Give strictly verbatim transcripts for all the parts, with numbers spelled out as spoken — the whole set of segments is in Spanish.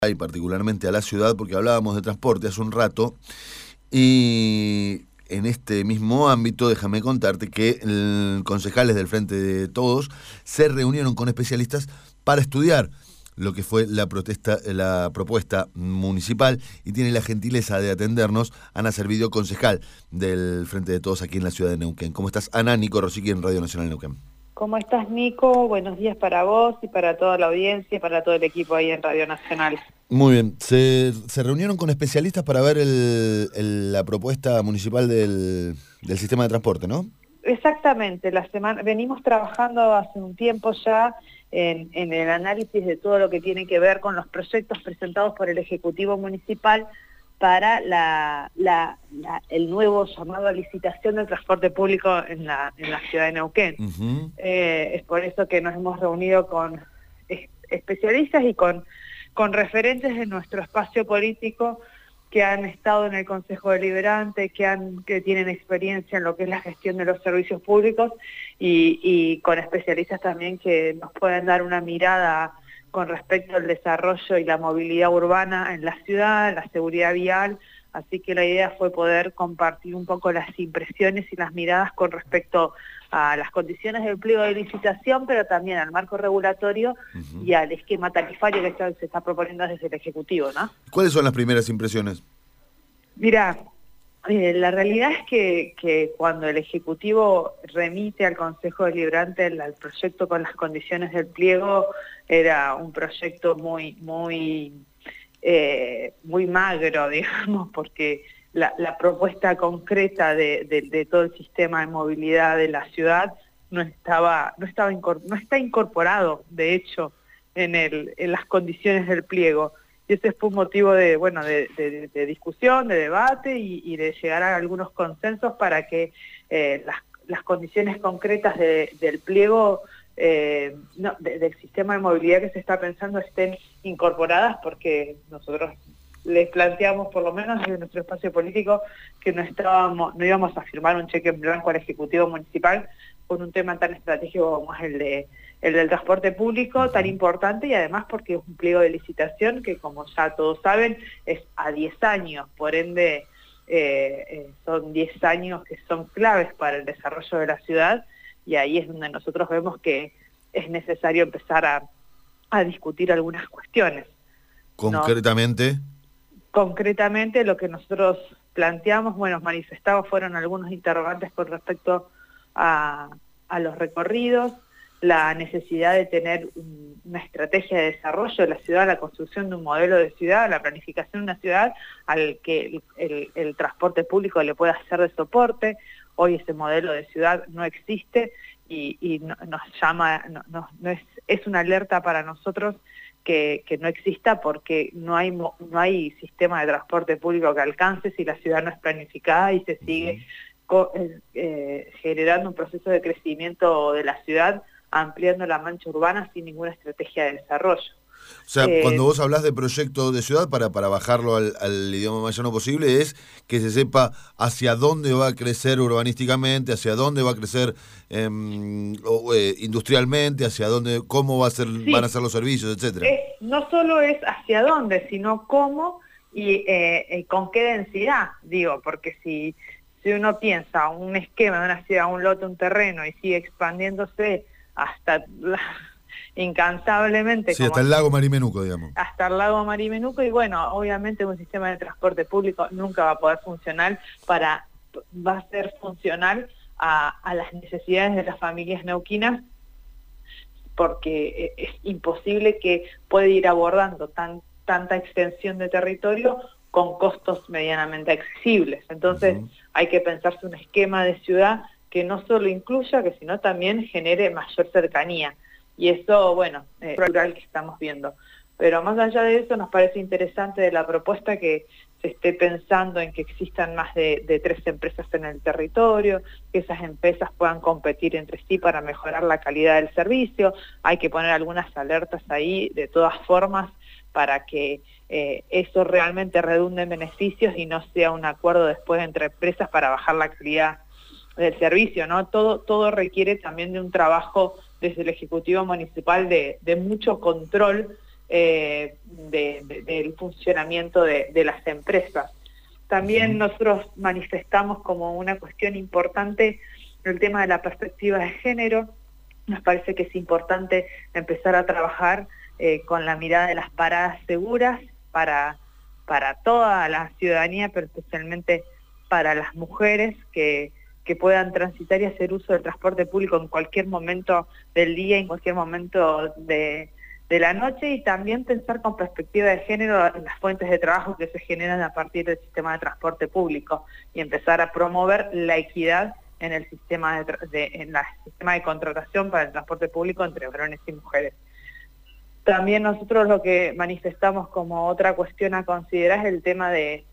y particularmente a la ciudad, porque hablábamos de transporte hace un rato, y en este mismo ámbito déjame contarte que el, concejales del Frente de Todos se reunieron con especialistas para estudiar lo que fue la protesta, la propuesta municipal, y tiene la gentileza de atendernos Ana Servidio, concejal del Frente de Todos aquí en la ciudad de Neuquén. ¿Cómo estás, Ana? Nico Rosiqui en Radio Nacional Neuquén. ¿Cómo estás, Nico? Buenos días para vos y para toda la audiencia y para todo el equipo ahí en Radio Nacional. Muy bien. Se, se reunieron con especialistas para ver el, el, la propuesta municipal del, del sistema de transporte, ¿no? Exactamente. La semana venimos trabajando hace un tiempo ya en, en el análisis de todo lo que tiene que ver con los proyectos presentados por el Ejecutivo Municipal para la, la, la, el nuevo llamado a licitación del transporte público en la, en la ciudad de Neuquén. Uh-huh. eh, es por eso que nos hemos reunido con es, especialistas y con, con referentes de nuestro espacio político que han estado en el Consejo Deliberante, que, han, que tienen experiencia en lo que es la gestión de los servicios públicos y, y con especialistas también que nos pueden dar una mirada con respecto al desarrollo y la movilidad urbana en la ciudad, la seguridad vial, así que la idea fue poder compartir un poco las impresiones y las miradas con respecto a las condiciones del pliego de licitación, pero también al marco regulatorio uh-huh. y al esquema tarifario que está, se está proponiendo desde el Ejecutivo, ¿no? ¿Cuáles son las primeras impresiones? Mira, eh, la realidad es que, que cuando el Ejecutivo remite al Consejo Deliberante el, el proyecto con las condiciones del pliego, era un proyecto muy, muy, eh, muy magro, digamos, porque la, la propuesta concreta de, de, de todo el sistema de movilidad de la ciudad no estaba, no estaba no está incorporado, de hecho, en, el, en las condiciones del pliego. Y ese fue un motivo de, bueno, de, de, de discusión, de debate y, y de llegar a algunos consensos para que eh, las, las condiciones concretas de, del pliego eh, no, de, del sistema de movilidad que se está pensando estén incorporadas, porque nosotros les planteamos, por lo menos desde nuestro espacio político, que no estábamos, no íbamos a firmar un cheque en blanco al Ejecutivo Municipal con un tema tan estratégico como es el de el del transporte público, tan importante, y además porque es un pliego de licitación que, como ya todos saben, es a diez años, por ende eh, eh, son diez años que son claves para el desarrollo de la ciudad, y ahí es donde nosotros vemos que es necesario empezar a, a discutir algunas cuestiones. ¿Concretamente? ¿No? Concretamente lo que nosotros planteamos, bueno, manifestados fueron algunos interrogantes con respecto a, a los recorridos, la necesidad de tener un, una estrategia de desarrollo de la ciudad, la construcción de un modelo de ciudad, la planificación de una ciudad al que el, el, el transporte público le pueda hacer de soporte. Hoy ese modelo de ciudad no existe y, y no, nos llama, no, no, no es, es una alerta para nosotros que, que no exista, porque no hay, no hay sistema de transporte público que alcance si la ciudad no es planificada y se sigue co, eh, generando un proceso de crecimiento de la ciudad, ampliando la mancha urbana sin ninguna estrategia de desarrollo. O sea, eh, cuando vos hablás de proyecto de ciudad, para, para bajarlo al, al idioma más llano posible, es que se sepa hacia dónde va a crecer urbanísticamente, hacia dónde va a crecer eh, o, eh, industrialmente, hacia dónde, cómo va a ser, sí, van a ser los servicios, etcétera. Es, no solo es hacia dónde, sino cómo y eh, eh, con qué densidad, digo, porque si, si uno piensa un esquema de una ciudad, un lote, un terreno, y sigue expandiéndose hasta la, incansablemente. Sí, hasta el lago Marimenuco, digamos. Hasta el lago Marimenuco, y bueno, obviamente un sistema de transporte público nunca va a poder funcionar para, va a ser funcional a, a las necesidades de las familias neuquinas, porque es imposible que pueda ir abordando tan, tanta extensión de territorio con costos medianamente accesibles. Entonces uh-huh. hay que pensarse un esquema de ciudad que no solo incluya, que sino también genere mayor cercanía. Y eso, bueno, es eh, rural que estamos viendo. Pero más allá de eso, nos parece interesante de la propuesta que se esté pensando en que existan más de, de tres empresas en el territorio, que esas empresas puedan competir entre sí para mejorar la calidad del servicio. Hay que poner algunas alertas ahí, de todas formas, para que eh, eso realmente redunde en beneficios y no sea un acuerdo después entre empresas para bajar la calidad del servicio, ¿no? Todo, todo requiere también de un trabajo desde el Ejecutivo Municipal de, de mucho control eh, de, de, del funcionamiento de, de las empresas. También nosotros manifestamos como una cuestión importante el tema de la perspectiva de género. Nos parece que es importante empezar a trabajar eh, con la mirada de las paradas seguras para, para toda la ciudadanía, pero especialmente para las mujeres que, que puedan transitar y hacer uso del transporte público en cualquier momento del día, en cualquier momento de, de la noche, y también pensar con perspectiva de género en las fuentes de trabajo que se generan a partir del sistema de transporte público y empezar a promover la equidad en el sistema de, de, en la sistema de contratación para el transporte público entre varones y mujeres. También nosotros lo que manifestamos como otra cuestión a considerar es el tema de,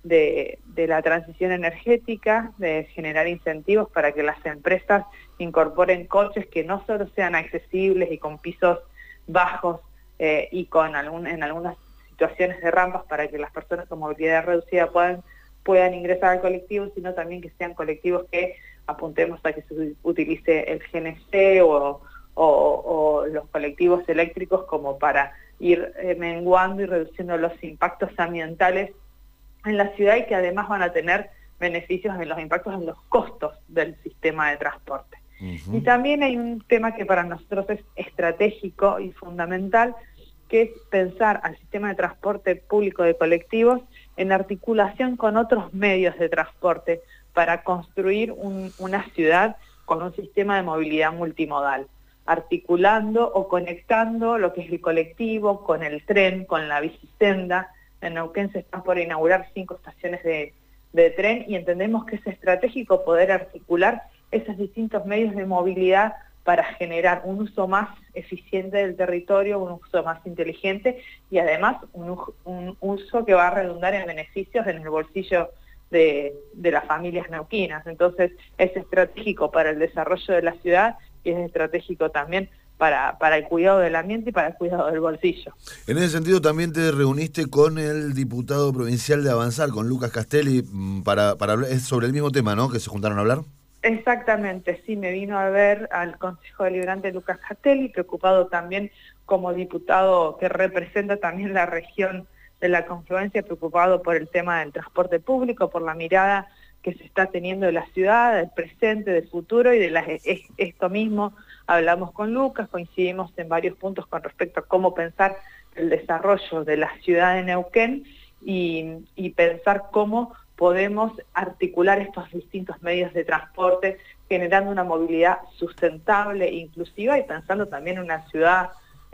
de, de la transición energética, de generar incentivos para que las empresas incorporen coches que no solo sean accesibles y con pisos bajos eh, y con algún, en algunas situaciones de rampas para que las personas con movilidad reducida puedan, puedan ingresar al colectivo, sino también que sean colectivos que apuntemos a que se utilice el G N C o, o, o los colectivos eléctricos como para ir eh, menguando y reduciendo los impactos ambientales en la ciudad, y que además van a tener beneficios en los impactos en los costos del sistema de transporte. Uh-huh. Y también hay un tema que para nosotros es estratégico y fundamental, que es pensar al sistema de transporte público de colectivos en articulación con otros medios de transporte para construir un, una ciudad con un sistema de movilidad multimodal, articulando o conectando lo que es el colectivo con el tren, con la bicisenda. En Neuquén se están por inaugurar cinco estaciones de, de tren, y entendemos que es estratégico poder articular esos distintos medios de movilidad para generar un uso más eficiente del territorio, un uso más inteligente y además un, un uso que va a redundar en beneficios en el bolsillo de, de las familias neuquinas. Entonces es estratégico para el desarrollo de la ciudad y es estratégico también para, para el cuidado del ambiente y para el cuidado del bolsillo. En ese sentido también te reuniste con el diputado provincial de Avanzar, con Lucas Castelli, para, para hablar, es sobre el mismo tema, ¿no?, que se juntaron a hablar. Exactamente, sí, me vino a ver al Consejo Deliberante Lucas Castelli, preocupado también como diputado que representa también la región de la confluencia, preocupado por el tema del transporte público, por la mirada que se está teniendo de la ciudad, del presente, del futuro, y de la, esto mismo hablamos con Lucas, coincidimos en varios puntos con respecto a cómo pensar el desarrollo de la ciudad de Neuquén y, y pensar cómo podemos articular estos distintos medios de transporte, generando una movilidad sustentable e inclusiva, y pensando también en una ciudad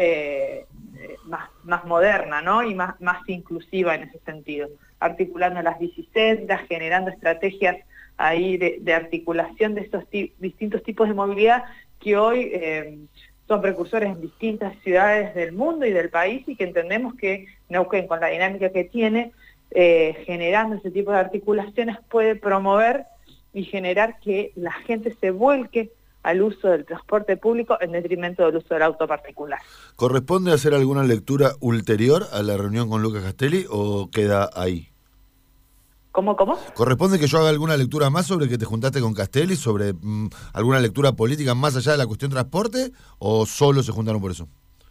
eh, más, más moderna, ¿no?, y más, más inclusiva en ese sentido, articulando las bicisendas, generando estrategias ahí de, de articulación de estos distintos tipos de movilidad que hoy eh, son precursores en distintas ciudades del mundo y del país, y que entendemos que Neuquén, con la dinámica que tiene, Eh, generando ese tipo de articulaciones, puede promover y generar que la gente se vuelque al uso del transporte público en detrimento del uso del auto particular. ¿Corresponde hacer alguna lectura ulterior a la reunión con Lucas Castelli o queda ahí? ¿Cómo, cómo? ¿Corresponde que yo haga alguna lectura más sobre que te juntaste con Castelli, sobre mmm, alguna lectura política más allá de la cuestión transporte, o solo se juntaron por eso?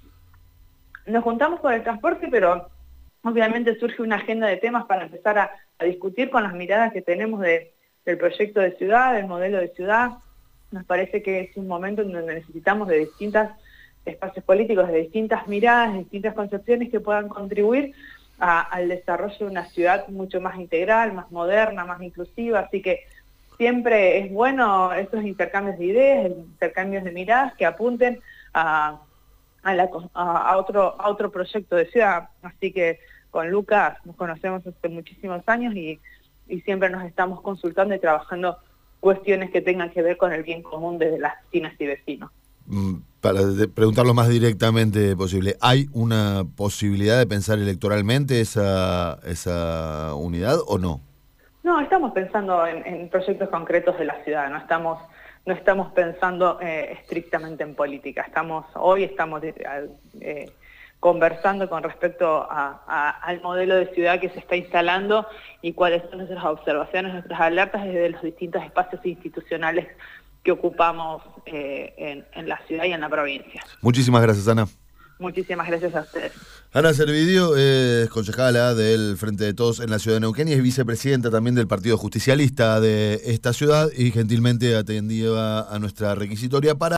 Nos juntamos por el transporte, pero obviamente surge una agenda de temas para empezar a, a discutir con las miradas que tenemos de, del proyecto de ciudad, del modelo de ciudad. Nos parece que es un momento en donde necesitamos de distintos espacios políticos, de distintas miradas, de distintas concepciones que puedan contribuir a, al desarrollo de una ciudad mucho más integral, más moderna, más inclusiva. Así que siempre es bueno estos intercambios de ideas, intercambios de miradas que apunten a A, la, a, otro, a otro proyecto de ciudad. Así que con Lucas nos conocemos hace muchísimos años y, y siempre nos estamos consultando y trabajando cuestiones que tengan que ver con el bien común de las vecinas y vecinos. Para preguntarlo más directamente posible, ¿hay una posibilidad de pensar electoralmente esa, esa unidad o no? No, estamos pensando en, en proyectos concretos de la ciudad, no estamos... No estamos pensando eh, estrictamente en política. Estamos hoy estamos eh, conversando con respecto a, a, al modelo de ciudad que se está instalando y cuáles son nuestras observaciones, nuestras alertas desde los distintos espacios institucionales que ocupamos eh, en, en la ciudad y en la provincia. Muchísimas gracias, Ana. Muchísimas gracias a ustedes. Ana Servidio es concejala del Frente de Todos en la ciudad de Neuquén y es vicepresidenta también del Partido Justicialista de esta ciudad y gentilmente atendía a nuestra requisitoria para